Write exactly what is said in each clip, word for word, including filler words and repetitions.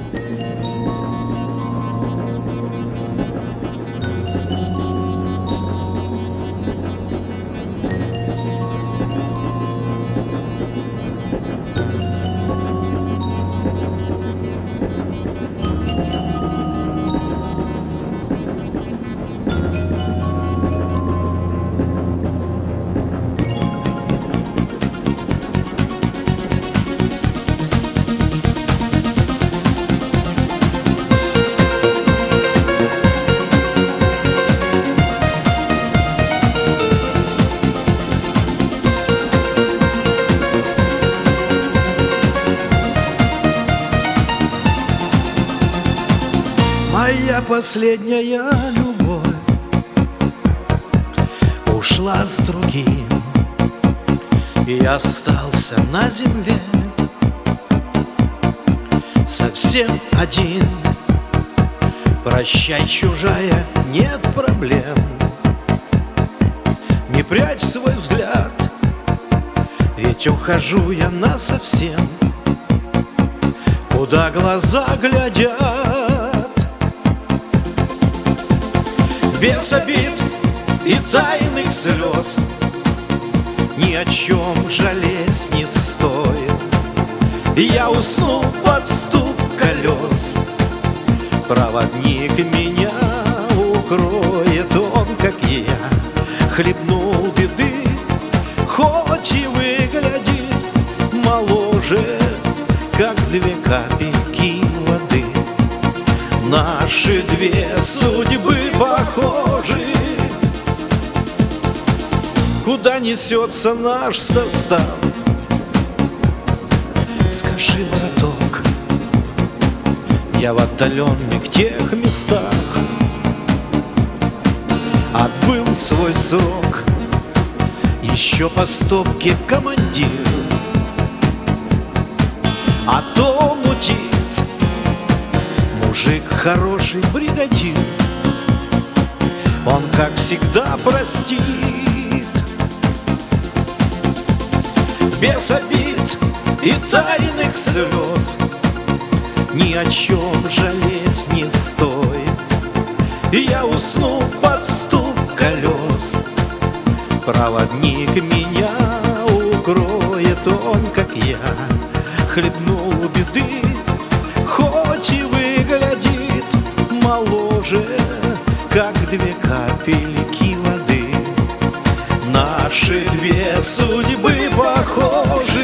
Моя последняя любовь ушла с другим, и я остался на земле совсем один. Прощай, чужая, нет проблем. Не прячь свой взгляд, ведь ухожу я насовсем. Куда глаза глядят, без обид и тайных слез, ни о чем жалеть не стоит. Я усну под стук колес, проводник меня укроет. Он, как и я, хлебнул беды, хоть и выглядит моложе, как две капельки воды. Наши две судьбы похожи. Куда несется наш состав? Скажи, браток, я в отдаленных тех местах отбыл свой срок. Еще по стопке командир, а то мутит мужик хороший бригадир. Он, как всегда, простит, без обид и тайных слез, ни о чем жалеть не стоит. Я усну под стук колес, проводник меня укроет. Он, как я, хлебнул беды, хоть и выглядит моложе, как две капельки воды. Наши две судьбы похожи.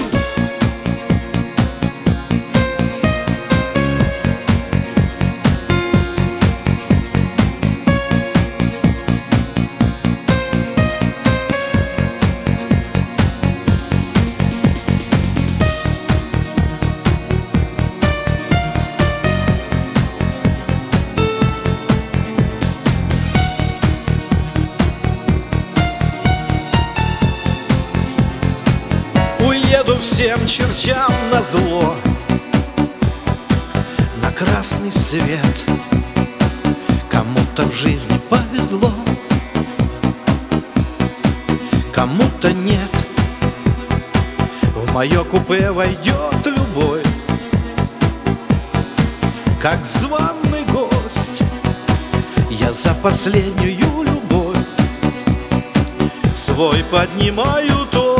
Уеду всем чертям назло на красный свет. Кому-то в жизни повезло, кому-то нет. В мое купе войдет любовь, как званый гость. Я за последнюю любовь свой поднимаю тост.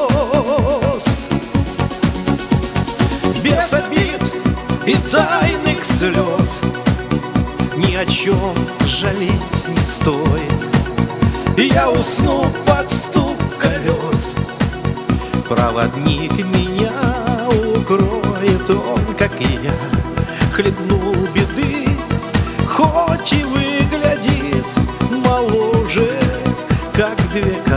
Без обид и тайных слез, ни о чем жалеть не стоит. Я усну под стук колес, проводник меня укроет. Он, как и я, хлебнул беды, хоть и выглядит моложе, как две капли